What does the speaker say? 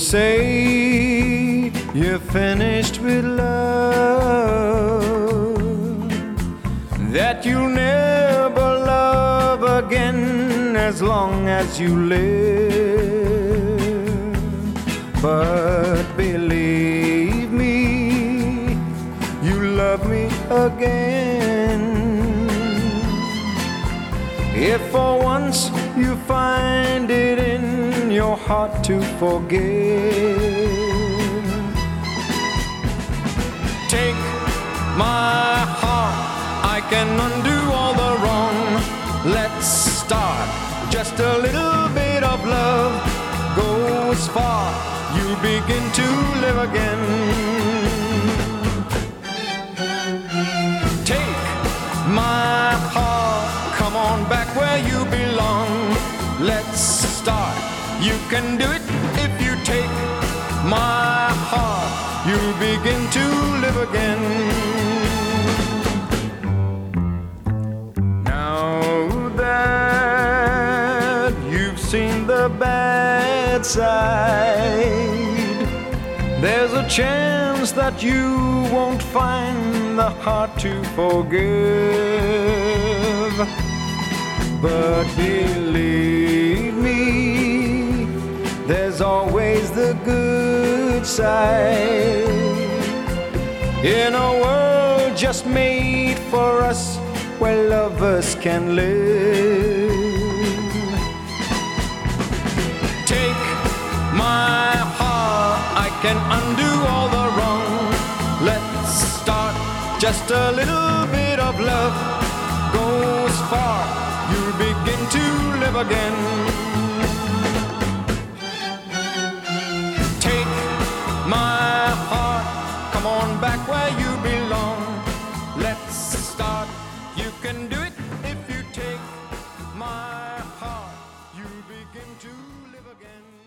say you're finished with love, that you'll never love again as long as you live. But believe me, you love me again. If for once you find it in your heart to forgive, take my heart, I can undo all the wrong. Let's start, just a little bit of love goes far, you begin to live again. Take my heart, come on back where you belong. Let's start, you can do it if you take my heart, you'll begin to live again. Now that you've seen the bad side, there's a chance that you won't find the heart to forgive. But believe me, there's always the good side. In a world just made for us, where lovers can live. Take my heart, I can undo all the wrong. Let's start, just a little bit of love goes far, you'll begin to live again. Take my heart, come on back where you belong. Let's start, you can do it if you take my heart, you'll begin to live again.